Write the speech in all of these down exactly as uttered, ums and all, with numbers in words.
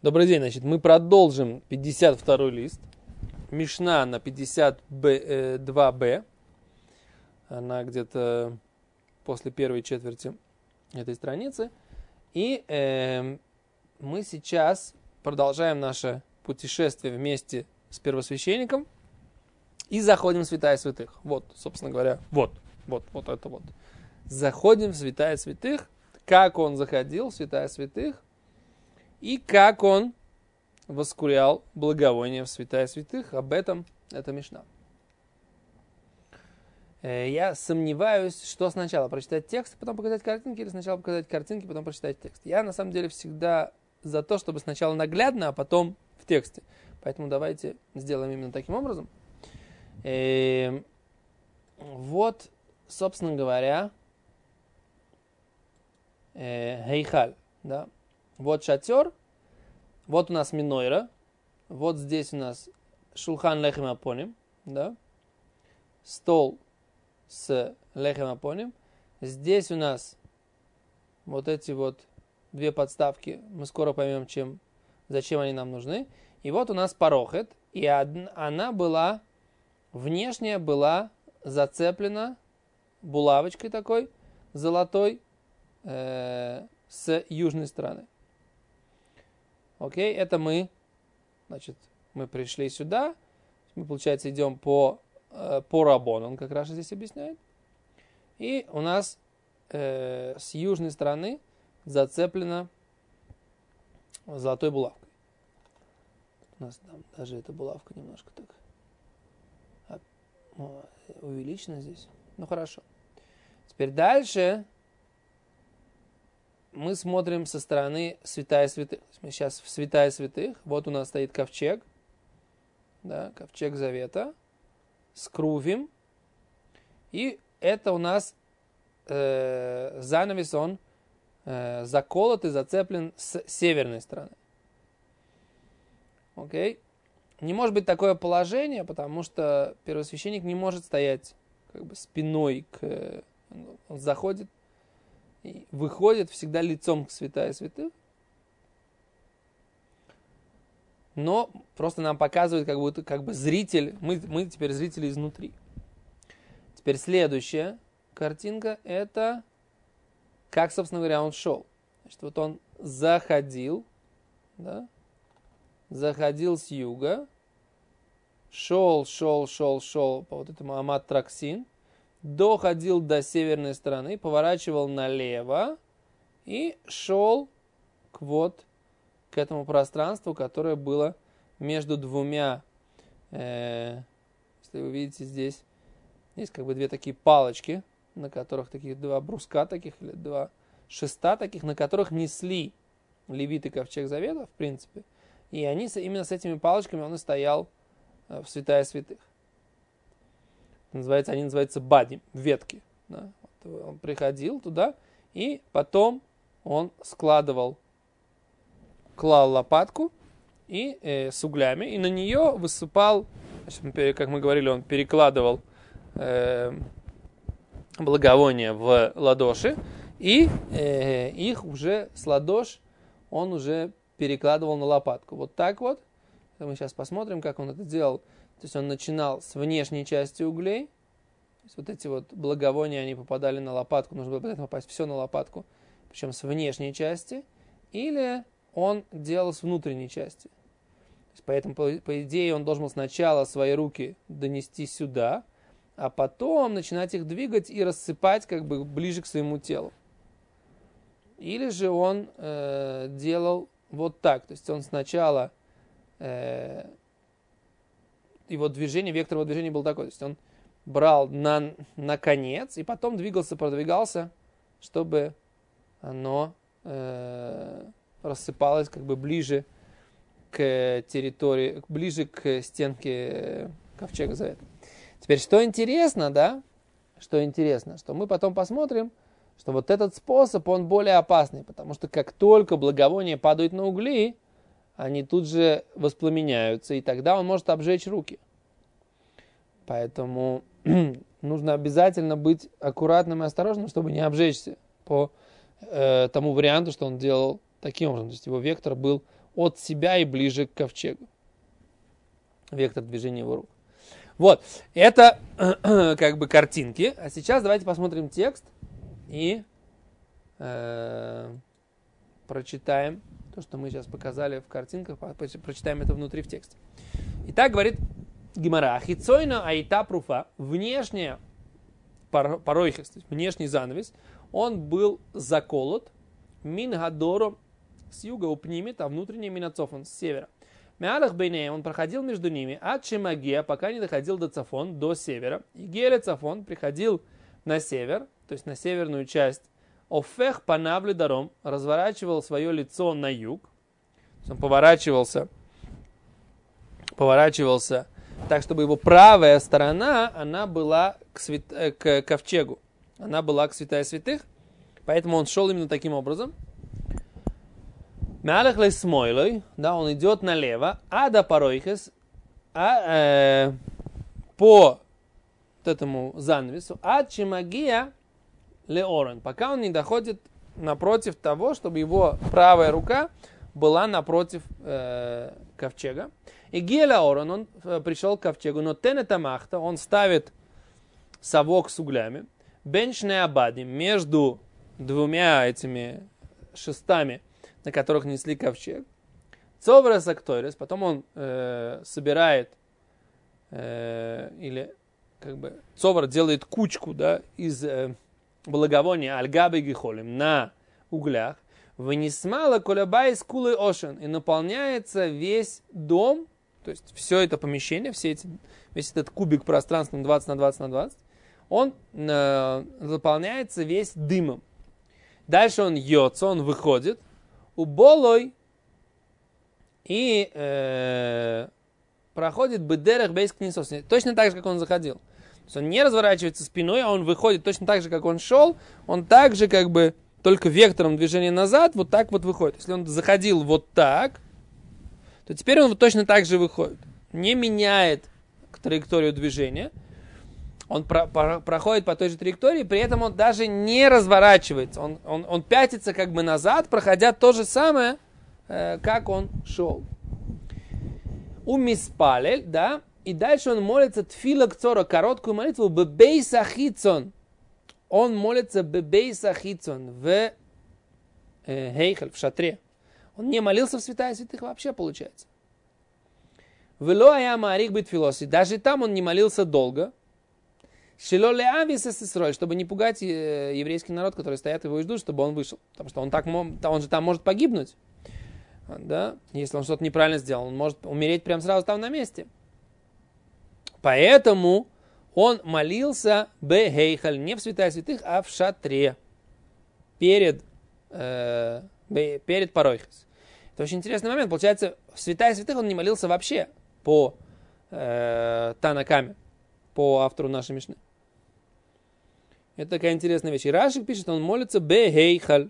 Добрый день, значит, мы продолжим пятьдесят второй лист. Мишна на пятьдесят два бэ. Она где-то после первой четверти этой страницы. И э, мы сейчас продолжаем наше путешествие вместе с первосвященником и заходим в святая святых. Вот, собственно говоря, вот, вот, вот это вот. Заходим в святая святых, как он заходил в святая святых, и как он воскурял благовоние в святая святых. Об этом это Мишна. Я сомневаюсь, что сначала прочитать текст, потом показать картинки, или сначала показать картинки, потом прочитать текст. Я на самом деле всегда за то, чтобы сначала наглядно, а потом в тексте. Поэтому давайте сделаем именно таким образом. И вот, собственно говоря, Хейхаль, да. Вот шатер, вот у нас минойра, вот здесь у нас шулхан лехем апоним, да, стол с лехем апоним, здесь у нас вот эти вот две подставки, мы скоро поймем, чем, зачем они нам нужны, и вот у нас парохет, и одна, она была, внешняя была зацеплена булавочкой такой, золотой, э, с южной стороны. Окей, это мы, значит, мы пришли сюда, мы, получается, идем по, э, по Рабон, он как раз здесь объясняет. И у нас э, с южной стороны зацеплена золотой булавкой. У нас там даже эта булавка немножко так увеличена здесь. Ну, хорошо. Теперь дальше мы смотрим со стороны святая святых. Мы сейчас в святая святых. Вот у нас стоит ковчег. Да, ковчег завета. С крувим. И это у нас э, занавес, он э, заколот и зацеплен с северной стороны. Окей. Не может быть такое положение, потому что первосвященник не может стоять как бы спиной к... Он заходит и выходит всегда лицом к святая святых. Но просто нам показывает, как будто как бы зритель, мы, мы теперь зрители изнутри. Теперь следующая картинка, это как, собственно говоря, он шел. Значит, вот он заходил, да, заходил с юга, шел, шел, шел, шел по вот этому Амат Траксин, доходил до северной стороны, поворачивал налево и шел к вот к этому пространству, которое было между двумя, э, если вы видите здесь, есть как бы две такие палочки, на которых таких два бруска таких, или два шеста таких, на которых несли левиты ковчег завета, в принципе, и они именно с этими палочками он и стоял в святая святых. Называется, они называются бадим, ветки. Да? Вот он приходил туда, и потом он складывал, клал лопатку и, э, с углями, и на нее высыпал, значит, как мы говорили, он перекладывал э, благовония в ладоши, и э, их уже с ладош он уже перекладывал на лопатку. Вот так вот. Мы сейчас посмотрим, как он это делал. То есть он начинал с внешней части углей. То есть вот эти вот благовония, они попадали на лопатку. Нужно было попасть все на лопатку. Причем с внешней части. Или он делал с внутренней части. То есть поэтому, по, по идее, он должен был сначала свои руки донести сюда, а потом начинать их двигать и рассыпать как бы ближе к своему телу. Или же он э, делал вот так. То есть он сначала... Э, его движение, вектор его движения был такой. То есть он брал на, на конец и потом двигался, продвигался, чтобы оно э, рассыпалось как бы ближе к территории, ближе к стенке ковчега завета. Теперь, что интересно, да, что интересно, что мы потом посмотрим, что вот этот способ, он более опасный, потому что как только благовония падают на угли, они тут же воспламеняются, и тогда он может обжечь руки. Поэтому нужно обязательно быть аккуратным и осторожным, чтобы не обжечься по э, тому варианту, что он делал таким образом. То есть его вектор был от себя и ближе к ковчегу. Вектор движения его рук. Вот, это как бы картинки. А сейчас давайте посмотрим текст и э, прочитаем то, что мы сейчас показали в картинках, прочитаем это внутри в тексте. Итак, говорит Гемара, хицойна айта пруфа, внешняя поройхость, то есть внешний занавес, он был заколот мин гадоро с юга упнимет, а внутренний минацофон с севера. Мялах бейнеем, он проходил между ними от Шемагия, пока не доходил до Цафон, до севера. И Геля Цафон приходил на север, то есть на северную часть. Офех панавли даром, разворачивал свое лицо на юг. Он поворачивался, поворачивался так, чтобы его правая сторона, она была к, свят... к ковчегу. Она была к святая святых, поэтому он шел именно таким образом. Мялах лейсмойлой, да, он идет налево, а до паройхес, а, э, по вот этому занавесу, от Шемагия леорен, пока он не доходит напротив того, чтобы его правая рука была напротив э, ковчега. И Геля Орон, он э, пришел к ковчегу, но Тенетамахта, он ставит совок с углями, бенчне абади, между двумя этими шестами, на которых несли ковчег. Цоврес актойрес, потом он э, собирает, э, или как бы Цовр делает кучку, да, из э, благовония альгабы гихолем на углях, вынесмала колябай с кулой ошен, и наполняется весь дом, то есть все это помещение, все эти, весь этот кубик пространства двадцать на двадцать на двадцать, он э, заполняется весь дымом. Дальше он йоца, он выходит, уболой, и э, проходит бедерах бейс книсос, точно так же, как он заходил. То есть он не разворачивается спиной, а он выходит точно так же, как он шел, он также как бы только вектором движения назад вот так вот выходит. Если он заходил вот так, то теперь он вот точно так же выходит. Не меняет траекторию движения. Он про, про, проходит по той же траектории, при этом он даже не разворачивается. Он, он, он пятится как бы назад, проходя то же самое, э, как он шел. У миспалель, да, и дальше он молится тфила кцора, короткую молитву, бебейс ахицон. Он молится бебейс ахицон в э, хейхель, в шатре. Он не молился в святая святых вообще, получается. Вело ая маарих бит филоси. Даже там он не молился долго. Чтобы не пугать еврейский народ, который стоят его и ждут, чтобы он вышел. Потому что он, так, он же там может погибнуть. Да? Если он что-то неправильно сделал, он может умереть прямо сразу там на месте. Поэтому он молился бехейхаль, не в святая святых, а в шатре. Перед, э, перед паройхес. Это очень интересный момент. Получается, в святая святых он не молился вообще по э, Танакаме, по автору нашей Мишны. Это такая интересная вещь. И Рашик пишет, он молится бехейхаль.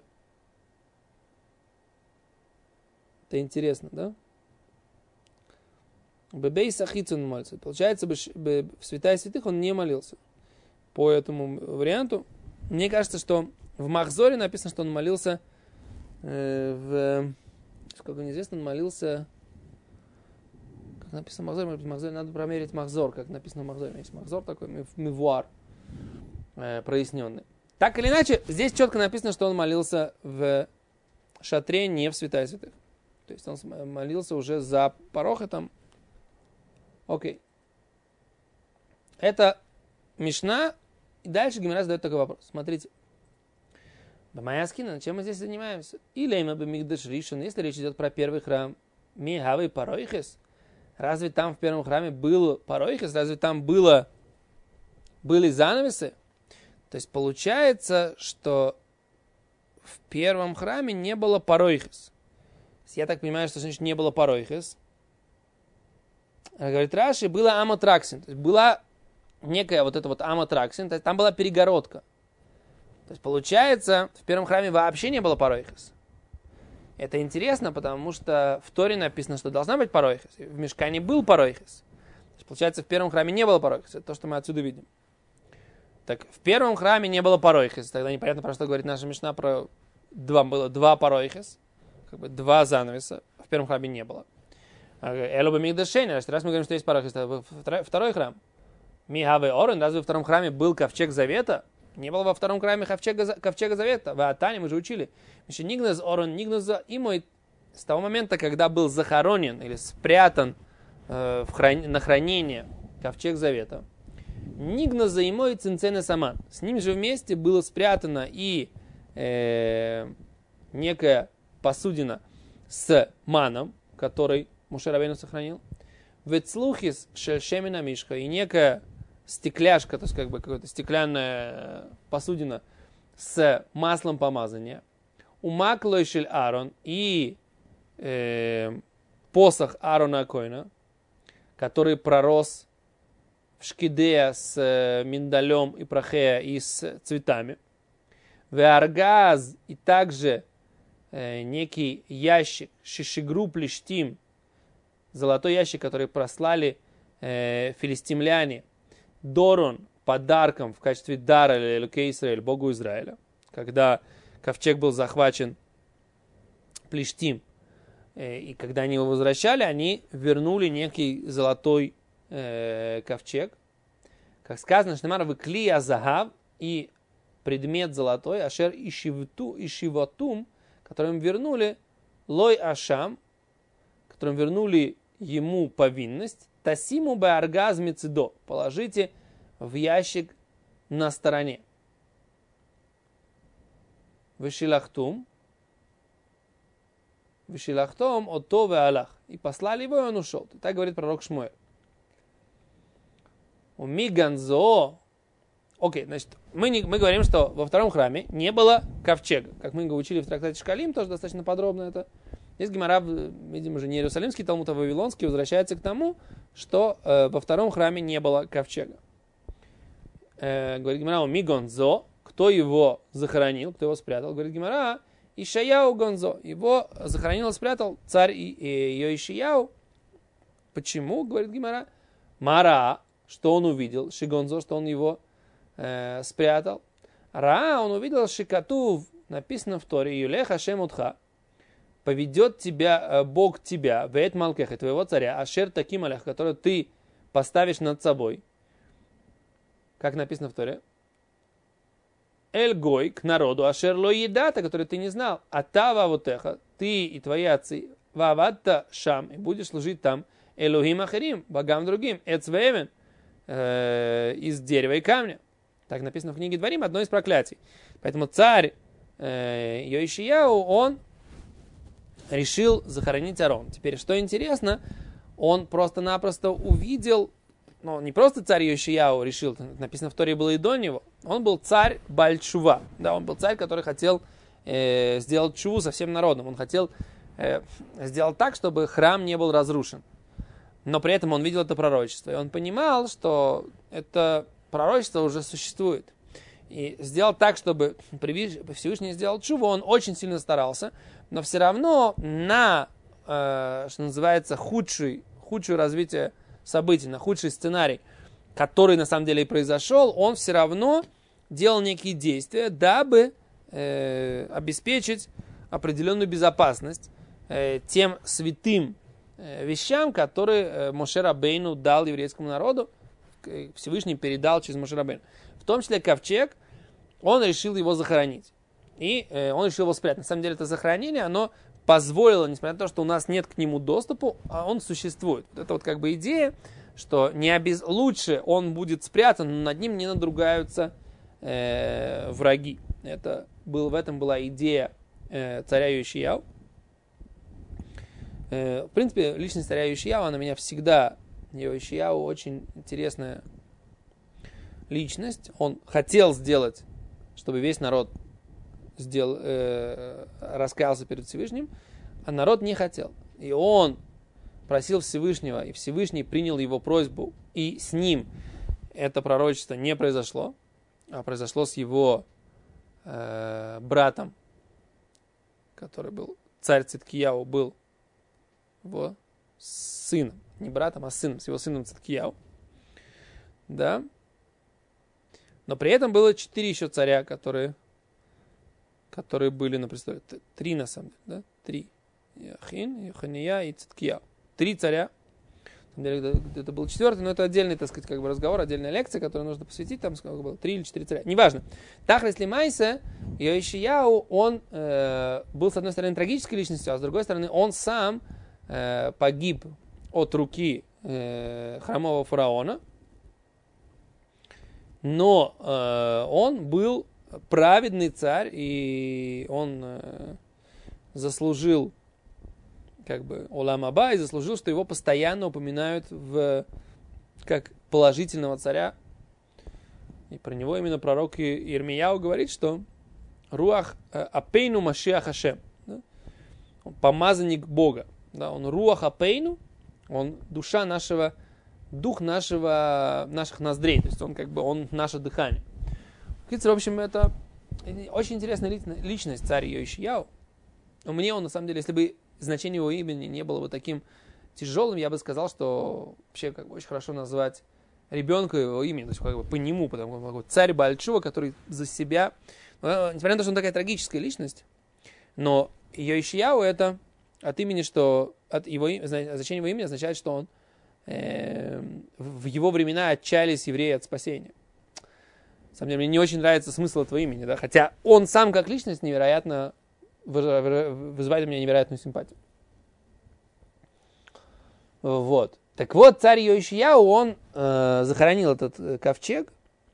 Это интересно, да? Бебейс ахиц он молится. Получается, в святая святых он не молился. По этому варианту. Мне кажется, что в Махзоре написано, что он молился э, в... Сколько неизвестно, он молился... Как написано в Махзоре? Может быть, в Махзоре надо промерить Махзор, как написано в Махзоре. Есть Махзор такой, мивуар, э, проясненный. Так или иначе, здесь четко написано, что он молился в шатре, не в святая святых. То есть он молился уже за парохотом. Окей. Это Мишна. И дальше Гемара задает такой вопрос. Смотрите. Бамаяскина, чем мы здесь занимаемся? Или мы бы мигдаш ришен, если речь идет про первый храм. Мигавы паройхес. Разве там в первом храме был паройхес? Разве там было, были занавесы? То есть получается, что в первом храме не было паройхес. Я так понимаю, что значит не было паройхес. Говорит Раши, было аматраксин. То есть была некая вот эта вот аматраксин, то есть там была перегородка. То есть получается, в первом храме вообще не было паройхес. Это интересно, потому что в Торе написано, что должна быть паройхес. В Мишкане был паройхес. То есть, получается, в первом храме не было паройхес. Это то, что мы отсюда видим. Так, в первом храме не было паройхес. Тогда непонятно, про что говорит наша Мишна, про два, было два паройхес. Как бы два занавеса. в первом храме не было. Элоба Мигдашейна, раз мы говорим, что есть пара Христа, второй храм. Михаве Орен, разве во втором храме был ковчег завета? Не было во втором храме ковчега, ковчега завета. В Атане мы же учили. Нигназ Орен, Нигназ Имой, с того момента, когда был захоронен или спрятан э, в храни, на хранение ковчег завета, Нигназ Имой Цинцене Саман. С ним же вместе было спрятано и э, некая посудина с маном, который Моше Рабейну сохранил. Вецлухис шельшемина мишка. И некая стекляшка, то есть как бы какая-то стеклянная посудина с маслом помазания. Умаклой шель Аарон. И э, посох Аарона Акоина, который пророс в шкидея с э, миндалем и прахея и с цветами. Веаргаз. И также э, некий ящик шишигру плештим, золотой ящик, который прослали э, филистимляне Дорон подарком в качестве дара Элокей Израиль, Богу Израиля, когда ковчег был захвачен Плештим, э, и когда они его возвращали, они вернули некий золотой э, ковчег. Как сказано, Шнемар выкли азагав, и предмет золотой, ашер ишиватум, которым вернули лой ашам, которым вернули ему повинность, тасиму беаргаз мецидо, положите в ящик на стороне. Вышилахтум, вышилахтом ото веалах. И послали его, и он ушел. Так говорит пророк Шмуэль. У миганзо. Окей, значит, мы, не, мы говорим, что во втором храме не было ковчега. Как мы учили в трактате Шкалим, тоже достаточно подробно это. Здесь Гемара, видимо, же не Иерусалимский Талмуд, а Вавилонский, возвращается к тому, что э, во втором храме не было ковчега. Э, говорит Гемара, ми гонзо, кто его захоронил, кто его спрятал? Говорит Гемара, Ишаяу гонзо, его захоронил и спрятал царь Йоишияу. Почему? Говорит Гемара. Мара, что он увидел? Шигонзо, что он его э, спрятал. Ра, он увидел Шикатув, написано в Торе, Юлех Ашем Утха. Поведет тебя Бог тебя, веет малкеха, твоего царя, ашер таким алях, который ты поставишь над собой. Как написано в Торе? Эль гой, к народу, ашер ло едата, который ты не знал. Атава вотеха, ты и твои отцы, ваватта шам, и будешь служить там, элохим ахарим, богам другим, эцвеевен, из дерева и камня. Так написано в книге Дворим, одно из проклятий. Поэтому царь э, Йоишияу, он решил захоронить Аарон. Теперь, что интересно, он просто-напросто увидел, ну, не просто царь Йошияу решил, написано в Торе было и до него, он был царь Баль-Чува. Да, он был царь, который хотел э, сделать чуву со всем народом. Он хотел э, сделать так, чтобы храм не был разрушен. Но при этом он видел это пророчество. И он понимал, что это пророчество уже существует. И сделал так, чтобы Всевышний сделал чуву, он очень сильно старался. Но все равно на, э, что называется, худший, худшее развитие событий, на худший сценарий, который на самом деле и произошел, он все равно делал некие действия, дабы э, обеспечить определенную безопасность э, тем святым э, вещам, которые э, Моше Рабейну дал еврейскому народу, Всевышний передал через Моше Рабейну. В том числе ковчег, он решил его захоронить. И э, он решил его спрятать. На самом деле это захоронение, оно позволило, несмотря на то, что у нас нет к нему доступа, а он существует. Это вот как бы идея, что не обез... лучше он будет спрятан, но над ним не надругаются э, враги. Это был, в этом была идея э, царя Йошияу. Э, в принципе, личность царя Йошияу, она меня всегда... Йошияу очень интересная личность. Он хотел сделать, чтобы весь народ сделал, э, раскаялся перед Всевышним, а народ не хотел. И он просил Всевышнего, и Всевышний принял его просьбу, и с ним это пророчество не произошло, а произошло с его э, братом, который был, царь Циткияу, был его сыном, не братом, а сыном, с его сыном Циткияу. Да. Но при этом было четыре еще царя, которые, которые были на престоле. Три, на самом деле, да? Три. Яхин, Яхания и Циткияу. Три царя. Это был четвертый, но это отдельный, так сказать, как бы разговор, отдельная лекция, которую нужно посвятить, там сколько было, три или четыре царя. Неважно. Тахлис Лимайса, Йоишияу, он э, был, с одной стороны, трагической личностью, а с другой стороны, он сам э, погиб от руки э, храмового фараона. Но э, он был праведный царь, и он э, заслужил как бы Олам Аба, и заслужил, что его постоянно упоминают в, как положительного царя. И про него именно пророк Ирмияу говорит, что Руах Апейну Машиах Хашем. Да? Он помазанник Бога. Да? Он Руах Апейну, он душа нашего, дух нашего, наших ноздрей. То есть он как бы, он наше дыхание. В общем, это очень интересная личность, царь Йоишияу. Мне он, на самом деле, если бы значение его имени не было бы таким тяжелым, я бы сказал, что вообще как бы очень хорошо назвать ребенка его имени, то есть как бы по нему, потому что царь Баальчува, который за себя, несмотря на то, что он такая трагическая личность, но Йоишияу это от имени, что от его значение его имени означает, что он э, в его времена отчаялись евреи от спасения. На самом деле, мне не очень нравится смысл этого имени, да, хотя он сам как личность невероятно вызывает у меня невероятную симпатию. Вот. Так вот, царь Йоишияу, он э, захоронил этот э, ковчег,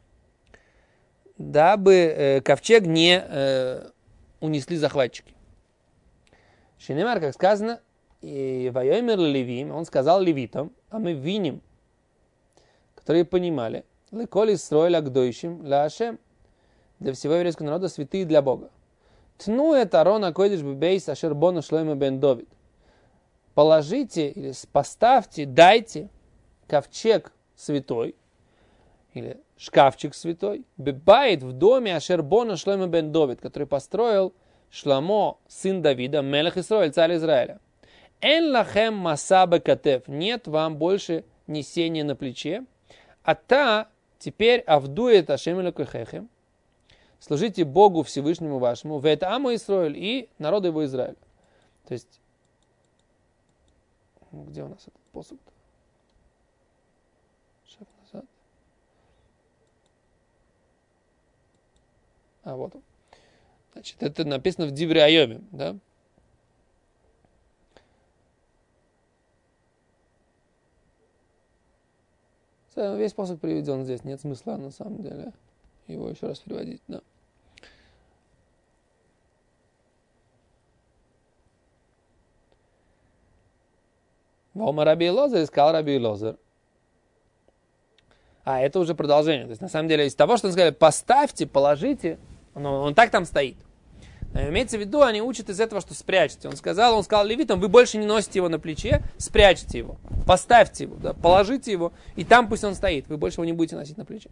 дабы э, ковчег не э, унесли захватчики. Шинемар, как сказано, и Вайомер Левим, он сказал левитам, а мы виним, которые понимали, леколи строили агдойшим ля Ашем, для всего еврейского народа святые для Бога. Тну это Арона Койдиш Бейс Ашер Бона Шлойма бен Довид. Положите или поставьте, дайте ковчег святой или шкафчик святой бебайт в доме Ашер Бона Шлойма бен Довид, который построил Шламо, сын Давида, Мелех Исраэль, царь Израиля. Эн лахем масаба катев. Нет вам больше несения на плече. А та теперь авдует Ашем элокехехем. Служите Богу Всевышнему вашему, в это Аму Исраэль и народу его Израиля. То есть, где у нас этот посуд? Шаг назад. А, вот он. Значит, это написано в Дивре Айоме, да? Весь посуд приведен здесь, нет смысла на самом деле его еще раз приводить, да. Вома Раби Элозер искал Раби Элозер. А, это уже продолжение. То есть, на самом деле, из того, что он сказал, поставьте, положите, он, он так там стоит. Но имеется в виду, они учат из этого, что спрячьте. Он сказал, он сказал левитам, вы больше не носите его на плече, спрячьте его, поставьте его, да, положите его, и там пусть он стоит. Вы больше его не будете носить на плече.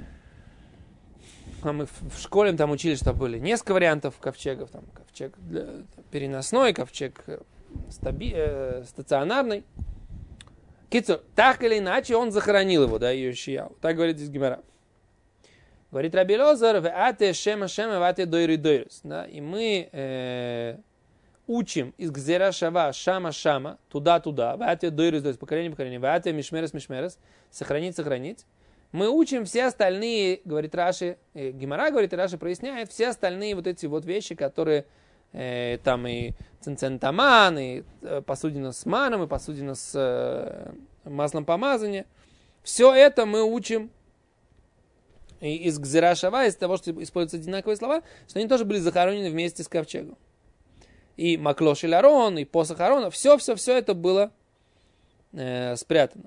А мы в школе там учили, что были несколько вариантов ковчегов. Там ковчег для, переносной, ковчег стаби, э, стационарный. Кицур, так или иначе, он захоронил его, да, Йоишияу. Так говорит здесь Гемара. Говорит Раби Элозер, веате шема шема, веате дойри дойрис. Да, и мы э, учим из гзера шава шама шама, туда-туда, веате дойрис, то есть поколение поколение, веате мишмерес мишмерес, сохранить, сохранить. Мы учим все остальные, говорит Раши, э, Гемара, говорит, и Раши проясняет, все остальные вот эти вот вещи, которые э, там и цинцентаман, и э, посудина с маном, и посудина с э, маслом помазания. Все это мы учим и из Гзера Шава, из того, что используются одинаковые слова, что они тоже были захоронены вместе с ковчегом. И Маклош и Арон, и посох Арона, все-все-все это было э, спрятано.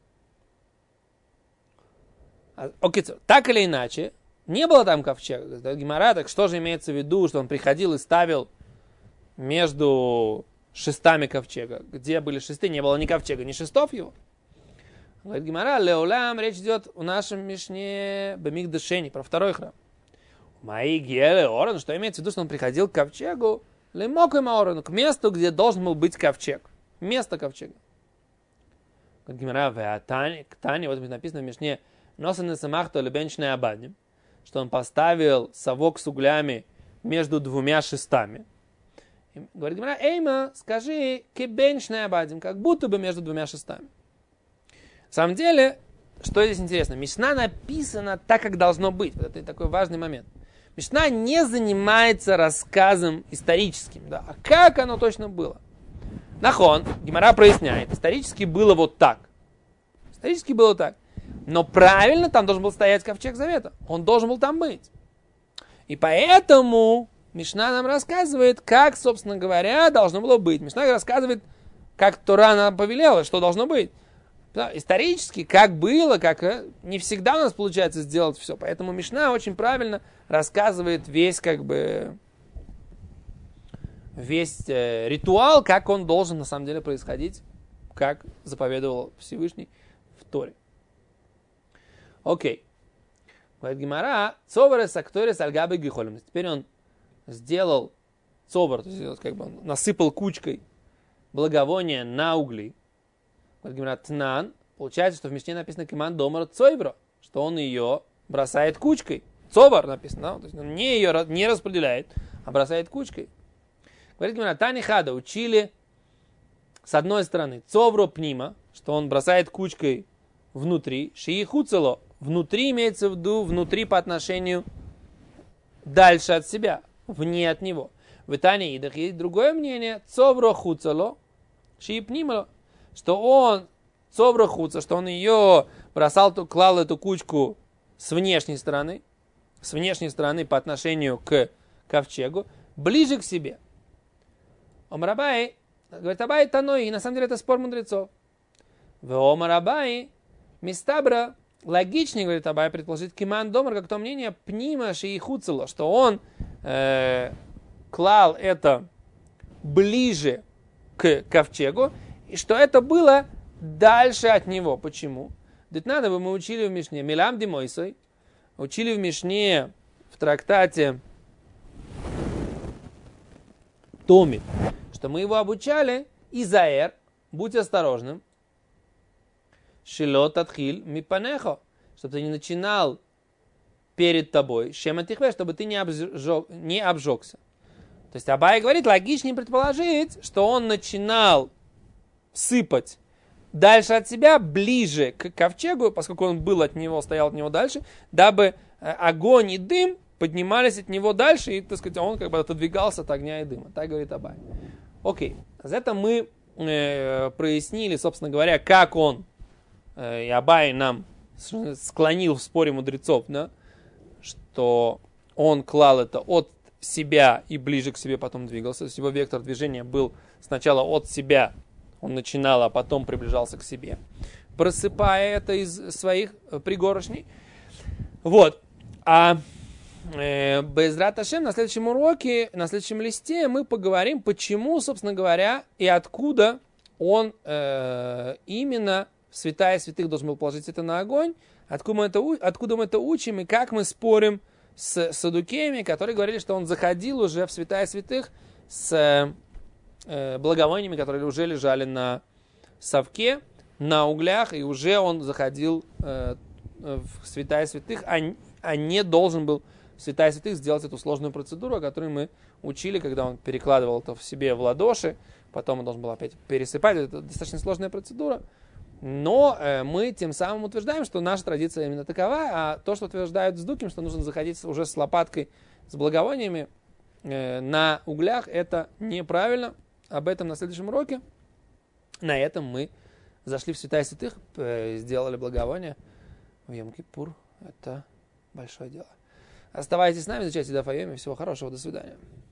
Окей, так или иначе, не было там ковчега. Гемара, так что же имеется в виду, что он приходил и ставил между шестами ковчега? Где были шесты, не было ни ковчега, ни шестов его. Говорит Гемара, леолам, речь идет в нашем Мишне Бемикдашени, про второй храм. Мои геле орон, что имеется в виду, что он приходил к ковчегу, лемокой маорону, к месту, где должен был быть ковчег. Место ковчега. Говорит Гемара, веатани, к Тане, вот написано в Мишне, носен самахто лебенчный абадним, что он поставил совок с углями между двумя шестами. И говорит Гемара, Эйма, скажи, кебеншный абадим, как будто бы между двумя шестами. На самом деле, что здесь интересно, Мишна написана так, как должно быть. Вот это такой важный момент. Мишна не занимается рассказом историческим, да, а как оно точно было. Нахон, Гемара проясняет, исторически было вот так. Исторически было так. Но правильно там должен был стоять ковчег завета. Он должен был там быть. И поэтому Мишна нам рассказывает, как, собственно говоря, должно было быть. Мишна рассказывает, как Тора нам повелела, что должно быть. Да, исторически, как было, как не всегда у нас получается сделать все. Поэтому Мишна очень правильно рассказывает весь, как бы, весь э, ритуал, как он должен на самом деле происходить, как заповедовал Всевышний в Торе. Окей. Говорит Гемара, цоварес акторес альгабы гихолем. Теперь он сделал цовар, то есть как бы он насыпал кучкой благовония на угли. Говорит Гемара, тнан. Получается, что в Мишне написано киман домар цойбро, что он ее бросает кучкой. Цовар написано, да? То есть он не ее не распределяет, а бросает кучкой. Говорит Гемара, тани хада учили с одной стороны цовро пнима, что он бросает кучкой внутри, шиихуцело, внутри имеется в виду, внутри по отношению дальше от себя, вне от него. В Итане Идах есть другое мнение, цовро хуцело, шиипнимало, что он, цовро хуца, что он ее бросал, клал эту кучку с внешней стороны, с внешней стороны по отношению к ковчегу, ближе к себе. Омарабай, говорит, Абай Таной, и на самом деле это спор мудрецов. В Омарабай, Мистабра, логичнее, говорит Абай, предположить киман домар, как то мнение, пнима шиихуцело, что он э, клал это ближе к ковчегу, и что это было дальше от него. Почему? Ведь надо бы мы учили в Мишне, Милам Димойсой, учили в Мишне в трактате Томи, что мы его обучали, Изаэр, будь осторожным, Шилот атхиль мипанехо, чтобы ты не начинал перед тобой, шема тихве, чтобы ты не, обжег, не обжегся. То есть Абай говорит, логичнее предположить, что он начинал сыпать дальше от себя, ближе к ковчегу, поскольку он был от него, стоял от него дальше, дабы огонь и дым поднимались от него дальше, и, так сказать, он как бы отодвигался от огня и дыма. Так говорит Абай. Окей. За это мы э, прояснили, собственно говоря, как он, э, и Абай нам склонил в споре мудрецов, да, что он клал это от себя и ближе к себе потом двигался. То есть его вектор движения был сначала от себя, он начинал, а потом приближался к себе, просыпая это из своих пригоршней. Вот. А э, Безрат Ашем на следующем уроке, на следующем листе мы поговорим, почему, собственно говоря, и откуда он э, именно в святая святых должен был положить это на огонь, откуда мы это, откуда мы это учим и как мы спорим с саддукеями, которые говорили, что он заходил уже в святая святых с э, благовониями, которые уже лежали на совке, на углях, и уже он заходил э, в святая святых, а, а не должен был в святая святых сделать эту сложную процедуру, о которой мы учили, когда он перекладывал это в себе в ладоши, потом он должен был опять пересыпать. Это достаточно сложная процедура. Но э, мы тем самым утверждаем, что наша традиция именно такова, а то, что утверждают сдуким, что нужно заходить уже с лопаткой, с благовониями э, на углях, это неправильно. Об этом на следующем уроке. На этом мы зашли в святая святых, э, сделали благовоние в Йом-Кипур. Это большое дело. Оставайтесь с нами, изучайте Даф Йоми. Всего хорошего, до свидания.